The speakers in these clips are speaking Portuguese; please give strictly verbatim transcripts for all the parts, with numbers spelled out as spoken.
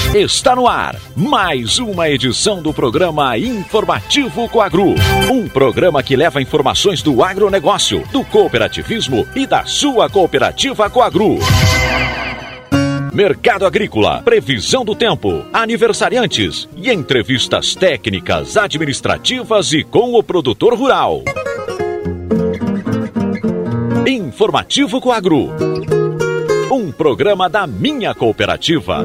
Está no ar mais uma edição do programa Informativo Coagru. Um programa que leva informações do agronegócio, do cooperativismo e da sua cooperativa Coagru. Mercado agrícola, previsão do tempo, aniversariantes e entrevistas técnicas, administrativas e com o produtor rural. Informativo Coagru, um programa da minha cooperativa.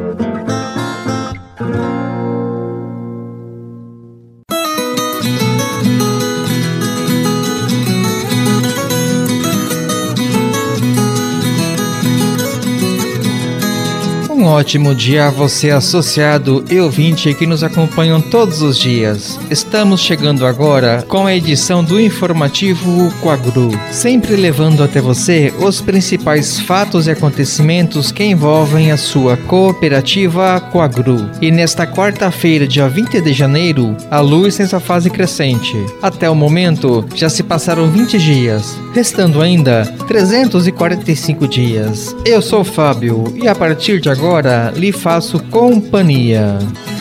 Um ótimo dia a você, associado e ouvinte que nos acompanham todos os dias. Estamos chegando agora com a edição do Informativo Coagru, sempre levando até você os principais fatos e acontecimentos que envolvem a sua cooperativa Coagru. E nesta quarta-feira, dia vinte de janeiro, a luz tem sua fase crescente. Até o momento, já se passaram vinte dias, restando ainda trezentos e quarenta e cinco dias. Eu sou o Fábio e a partir de agora Agora lhe faço companhia.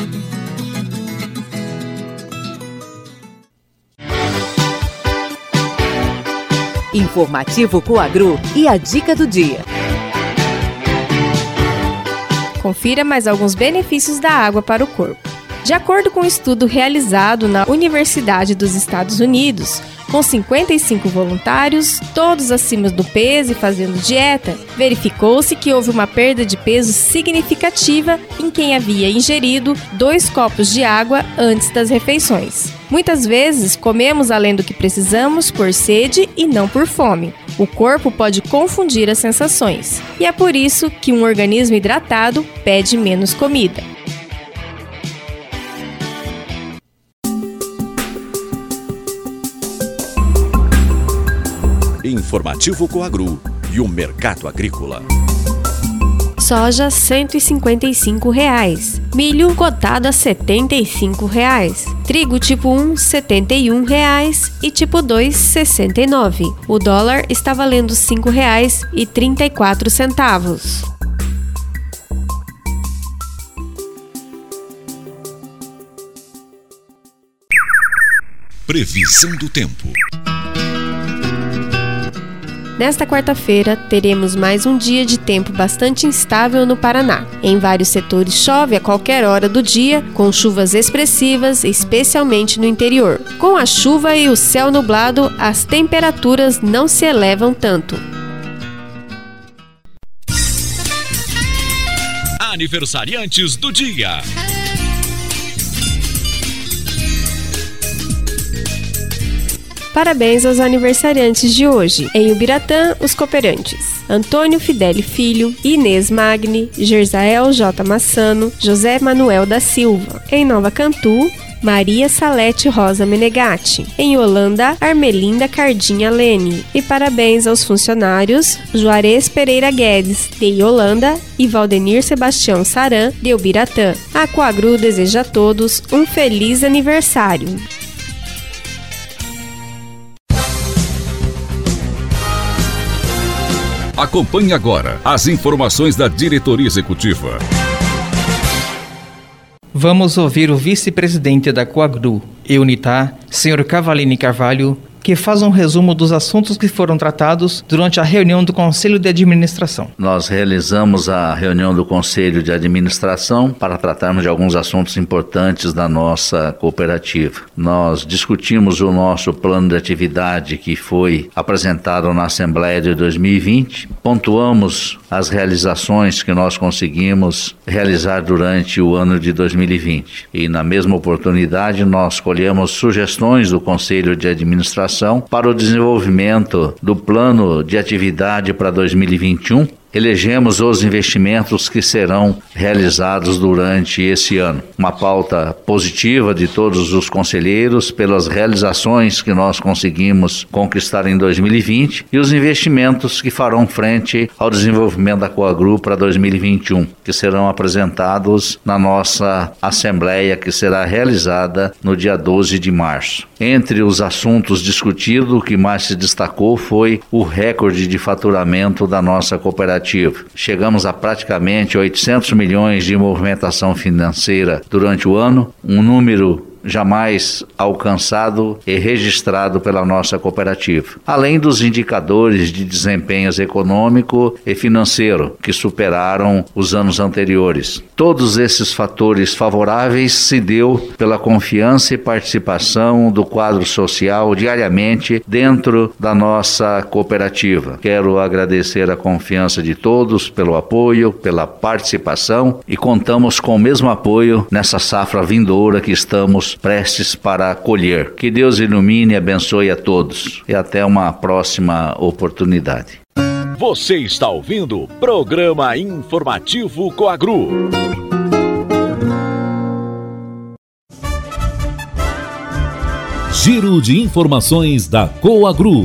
Informativo Coagru e a dica do dia. Confira mais alguns benefícios da água para o corpo. De acordo com um estudo realizado na Universidade dos Estados Unidos, com cinquenta e cinco voluntários, todos acima do peso e fazendo dieta, verificou-se que houve uma perda de peso significativa em quem havia ingerido dois copos de água antes das refeições. Muitas vezes comemos além do que precisamos por sede e não por fome. O corpo pode confundir as sensações, e é por isso que um organismo hidratado pede menos comida. Informativo Coagru e o mercado agrícola. Soja cento e cinquenta e cinco reais, milho cotado a setenta e cinco reais, trigo tipo um setenta e um reais e tipo dois sessenta e nove. O dólar está valendo cinco reais e trinta e quatro centavos. Previsão do tempo. Nesta quarta-feira, teremos mais um dia de tempo bastante instável no Paraná. Em vários setores chove a qualquer hora do dia, com chuvas expressivas, especialmente no interior. Com a chuva e o céu nublado, as temperaturas não se elevam tanto. Aniversariantes do dia. Parabéns aos aniversariantes de hoje. Em Ubiratã, os cooperantes: Antônio Fideli Filho, Inês Magni, Gerzael J. Massano, José Manuel da Silva. Em Nova Cantu, Maria Salete Rosa Menegatti. Em Holanda, Armelinda Cardinha Lene. E parabéns aos funcionários Juarez Pereira Guedes, de Holanda, e Valdenir Sebastião Saran, de Ubiratã. A Coagru deseja a todos um feliz aniversário. Acompanhe agora as informações da diretoria executiva. Vamos ouvir o vice-presidente da Coagru, Eunitá, senhor Cavalini Carvalho, que faz um resumo dos assuntos que foram tratados durante a reunião do Conselho de Administração. Nós realizamos a reunião do Conselho de Administração para tratarmos de alguns assuntos importantes da nossa cooperativa. Nós discutimos o nosso plano de atividade que foi apresentado na Assembleia de dois mil e vinte, pontuamos as realizações que nós conseguimos realizar durante o ano de dois mil e vinte. E na mesma oportunidade nós colhemos sugestões do Conselho de Administração para o desenvolvimento do plano de atividade para dois mil e vinte e um. Elegemos os investimentos que serão realizados durante esse ano. Uma pauta positiva de todos os conselheiros pelas realizações que nós conseguimos conquistar em dois mil e vinte e os investimentos que farão frente ao desenvolvimento da Coagru para dois mil e vinte e um, que serão apresentados na nossa assembleia que será realizada no dia doze de março. Entre os assuntos discutidos, o que mais se destacou foi o recorde de faturamento da nossa cooperativa cooperativa. Chegamos a praticamente oitocentos milhões de movimentação financeira durante o ano, um número jamais alcançado e registrado pela nossa cooperativa. Além dos indicadores de desempenho econômico e financeiro, que superaram os anos anteriores. Todos esses fatores favoráveis se deu pela confiança e participação do quadro social diariamente dentro da nossa cooperativa. Quero agradecer a confiança de todos pelo apoio, pela participação e contamos com o mesmo apoio nessa safra vindoura que estamos prestes para colher. Que Deus ilumine e abençoe a todos. E até uma próxima oportunidade. Você está ouvindo o Programa Informativo Coagru. Giro de informações da Coagru.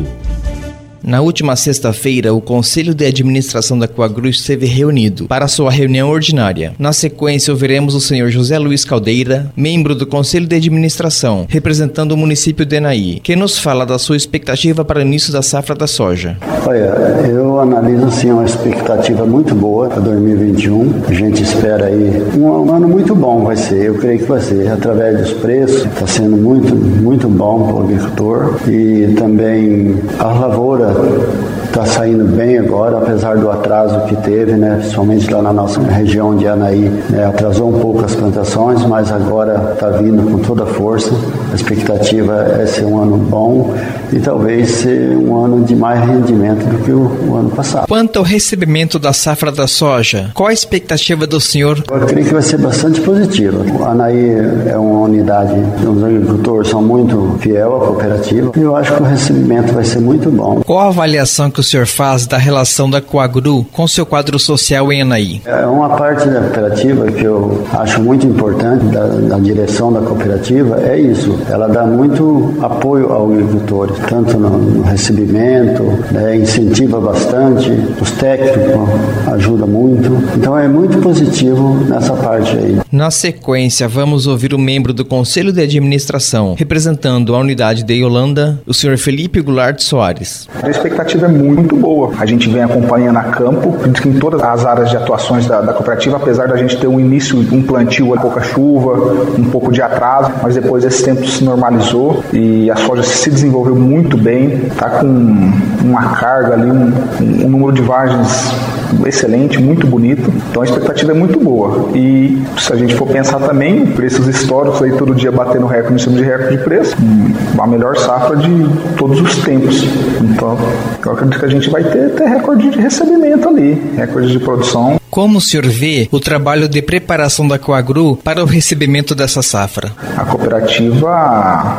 Na última sexta-feira, o Conselho de Administração da Coagru esteve reunido para sua reunião ordinária. Na sequência, ouviremos o senhor José Luiz Caldeira, membro do Conselho de Administração, representando o município de Anaí, que nos fala da sua expectativa para o início da safra da soja. Olha, eu analiso sim uma expectativa muito boa para dois mil e vinte e um. A gente espera aí um, um ano muito bom vai ser, eu creio que vai ser, através dos preços, está sendo muito, muito bom para o agricultor e também a lavoura está saindo bem agora, apesar do atraso que teve, né, principalmente lá na nossa região de Anaí, né, atrasou um pouco as plantações, mas agora está vindo com toda a força. A expectativa é ser um ano bom e talvez ser um ano de mais rendimento do que o, o ano passado. Quanto ao recebimento da safra da soja, qual a expectativa do senhor? Eu creio que vai ser bastante positivo. A Anaí é uma unidade, os agricultores são muito fiel à cooperativa e eu acho que o recebimento vai ser muito bom. Qual a avaliação que o senhor faz da relação da Coagru com seu quadro social em Anaí? É uma parte da cooperativa que eu acho muito importante da, da direção da cooperativa, é isso. Ela dá muito apoio aos agricultores, tanto no, no recebimento, né, incentiva bastante, os técnicos ajudam muito. Então é muito positivo nessa parte aí. Na sequência, vamos ouvir o membro do Conselho de Administração, representando a unidade de Yolanda, o senhor Felipe Goulart Soares. A expectativa é muito boa. A gente vem acompanhando a campo, em todas as áreas de atuações da, da cooperativa, apesar da gente ter um início, um plantio, pouca chuva, um pouco de atraso, mas depois esse tempo se normalizou e a soja se desenvolveu muito bem, está com uma carga ali, um, um número de vagens excelente, muito bonito, então a expectativa é muito boa. E se a gente for pensar também, preços históricos aí todo dia batendo recorde em cima de recorde de preço, a melhor safra de todos os tempos. Então eu acredito que a gente vai ter, ter recorde de recebimento ali, recorde de produção. Como o senhor vê o trabalho de preparação da Coagru para o recebimento dessa safra? A cooperativa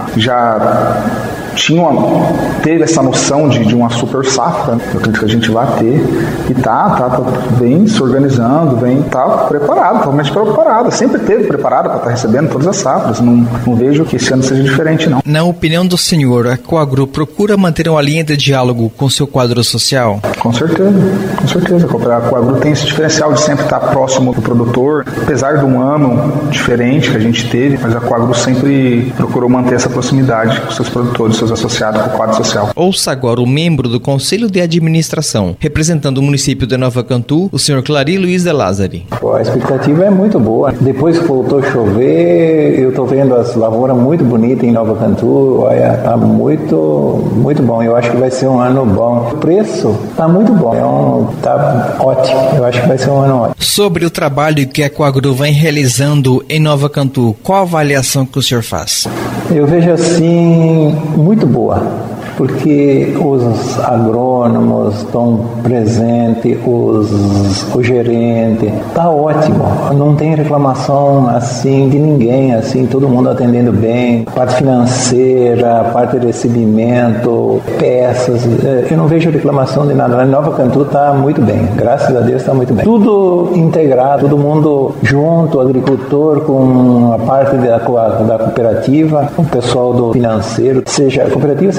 já tinha uma, teve essa noção de, de uma super safra, eu acredito que a gente vai ter, e tá, tá, tá vem se organizando, vem, tá preparado, totalmente preparado, sempre teve preparado para estar recebendo todas as safras, não, não vejo que esse ano seja diferente não. Na opinião do senhor, a Coagru procura manter uma linha de diálogo com seu quadro social? Com certeza, com certeza, a Coagru tem esse diferencial de sempre estar próximo do produtor, apesar de um ano diferente que a gente teve, mas a Coagru sempre procurou manter essa proximidade com seus produtores, seus associados com o quadro social. Ouça agora o membro do Conselho de Administração, representando o município de Nova Cantu, o senhor Clari Luiz de Lázari. Pô, a expectativa é muito boa. Depois que voltou a chover, eu estou vendo as lavouras muito bonitas em Nova Cantu, olha, tá muito, muito bom. Eu acho que vai ser um ano bom. O preço tá muito bom, é um, tá ótimo. Eu acho que vai ser um ano ótimo. Sobre o trabalho que a Coagru vem realizando em Nova Cantu, qual a avaliação que o senhor faz? Eu vejo assim, muito boa. Porque os agrônomos estão presentes, os, o gerente, tá ótimo, não tem reclamação assim de ninguém, assim, todo mundo atendendo bem, parte financeira, parte de recebimento, peças, eu não vejo reclamação de nada, em Nova Cantu tá muito bem, graças a Deus tá muito bem. Tudo integrado, todo mundo junto, o agricultor com a parte da, da cooperativa, o pessoal do financeiro, seja, a cooperativa sempre presente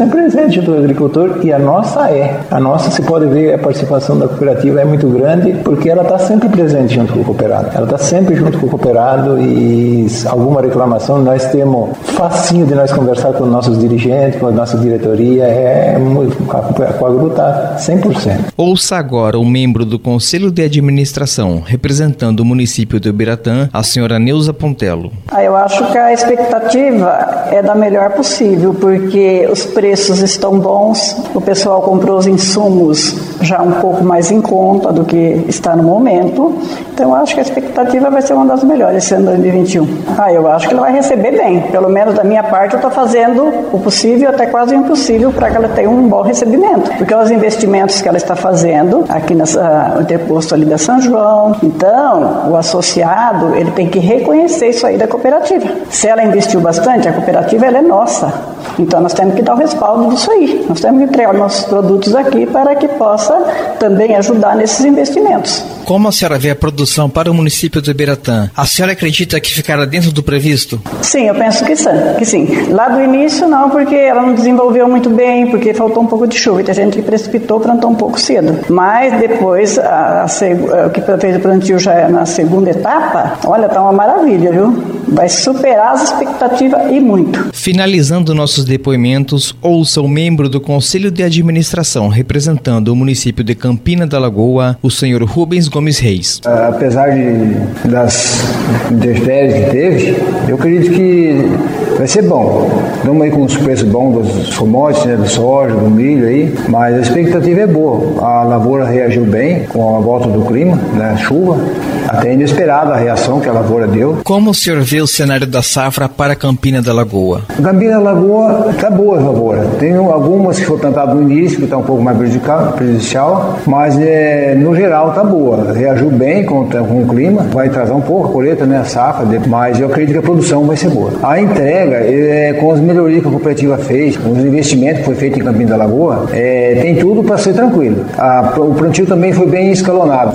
presente junto com o agricultor, e a nossa é. A nossa, se pode ver, a participação da cooperativa é muito grande, porque ela está sempre presente junto com o cooperado. Ela está sempre junto com o cooperado, e alguma reclamação nós temos facinho de nós conversar com nossos dirigentes, com a nossa diretoria. É muito, a Coagru está cem por cento. Ouça agora o membro do Conselho de Administração, representando o município de Ubiratã, a senhora Neuza Pontello. Ah, eu acho que a expectativa é da melhor possível, porque os preços estão bons, o pessoal comprou os insumos já um pouco mais em conta do que está no momento, então eu acho que a expectativa vai ser uma das melhores esse ano dois mil e vinte e um. Ah, eu acho que ela vai receber bem, pelo menos da minha parte eu estou fazendo o possível, até quase o impossível, para que ela tenha um bom recebimento, porque os investimentos que ela está fazendo aqui no interposto ali da São João, então o associado ele tem que reconhecer isso aí da cooperativa. Se ela investiu bastante, a cooperativa ela é nossa, então nós temos que dar o respaldo disso aí, nós temos que entregar nossos produtos aqui para que possa também ajudar nesses investimentos. Como a senhora vê a produção para o município de Ubiratã? A senhora acredita que ficará dentro do previsto? Sim, eu penso que sim, que sim. Lá do início não, porque ela não desenvolveu muito bem, porque faltou um pouco de chuva, e a gente que precipitou plantou um pouco cedo. Mas depois, a, a, o que fez o plantio já é na segunda etapa, olha, tá uma maravilha, viu? Vai superar as expectativas e muito. Finalizando nossos depoimentos, ouça o membro do Conselho de Administração, representando o município de Campina da Lagoa, o senhor Rubens Gomes Reis. Apesar de, das intempéries que teve, eu acredito que vai ser bom. Estamos aí com os preços bons dos commodities, né, do soja, do milho aí, mas a expectativa é boa. A lavoura reagiu bem com a volta do clima, né, chuva, até inesperada a reação que a lavoura deu. Como o senhor vê o cenário da safra para Campina da Lagoa? Campina da Lagoa está boa a lavoura. Tem algumas que foram plantadas no início, que está um pouco mais prejudicial, mas é, no geral está boa. Reagiu bem com, com o clima, vai trazer um pouco a colheita, né, a safra, mas eu acredito que a produção vai ser boa. A entrega, é, com as melhorias que a cooperativa fez, com os investimentos que foi feito em Campina da Lagoa, é, tem tudo para ser tranquilo. A, o plantio também foi bem escalonado.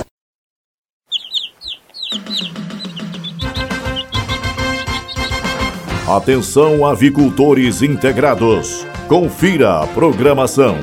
Atenção, avicultores integrados. Confira a programação.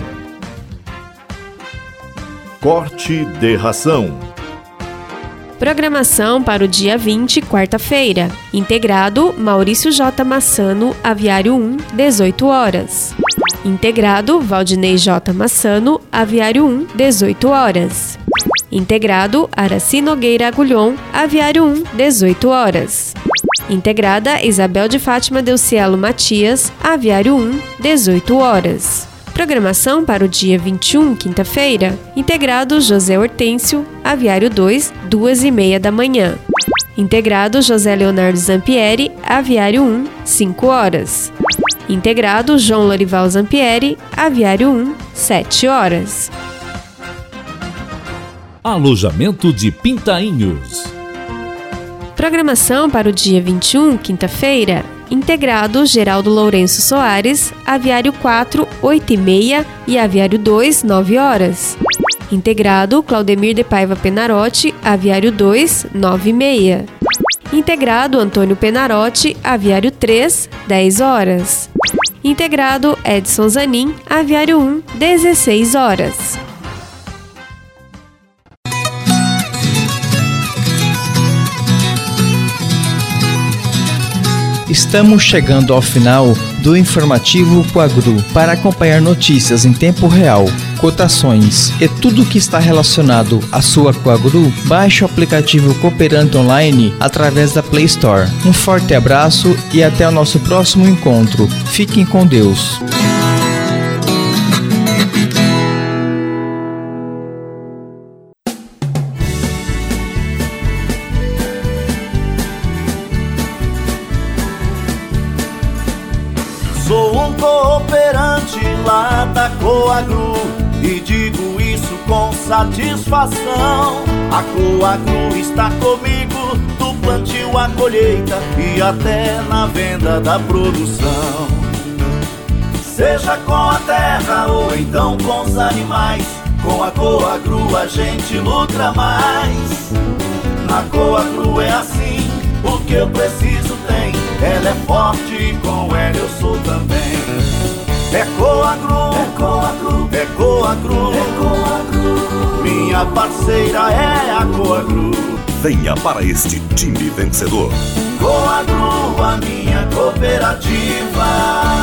Corte de ração. Programação para o dia vinte, quarta-feira. Integrado Maurício J. Massano, Aviário um, dezoito horas. Integrado Valdinei J. Massano, Aviário um, dezoito horas. Integrado Araci Nogueira Agulhon, Aviário um, dezoito horas. Integrada Isabel de Fátima Delcielo Matias, Aviário um, dezoito horas. Programação para o dia vinte e um, quinta-feira. Integrado José Hortêncio, Aviário dois, duas e meia da manhã. Integrado José Leonardo Zampieri, Aviário um, cinco horas. Integrado João Lorival Zampieri, Aviário um, sete horas. Alojamento de Pintainhos. Programação para o dia vinte e um, quinta-feira. Integrado Geraldo Lourenço Soares, Aviário quatro, oito e meia e Aviário dois, nove horas. Integrado Claudemir de Paiva Penarotti, Aviário dois, nove e meia. Integrado Antônio Penarotti, Aviário três, dez horas. Integrado Edson Zanin, Aviário um, dezesseis horas. Estamos chegando ao final do informativo Coagru. Para acompanhar notícias em tempo real, cotações e tudo que está relacionado à sua Coagru, baixe o aplicativo Cooperante Online através da Play Store. Um forte abraço e até o nosso próximo encontro. Fiquem com Deus. Sou um cooperante lá da Coagru e digo isso com satisfação. A Coagru está comigo do plantio à colheita e até na venda da produção. Seja com a terra ou então com os animais, com a Coagru a gente luta mais. Na Coagru é assim, o que eu preciso tem. Ela é forte e com ela eu sou também. É Coagru, é Coagro, é Coagro, é Coagro. Minha parceira é a Coagro. Venha para este time vencedor. Coagro, a minha cooperativa.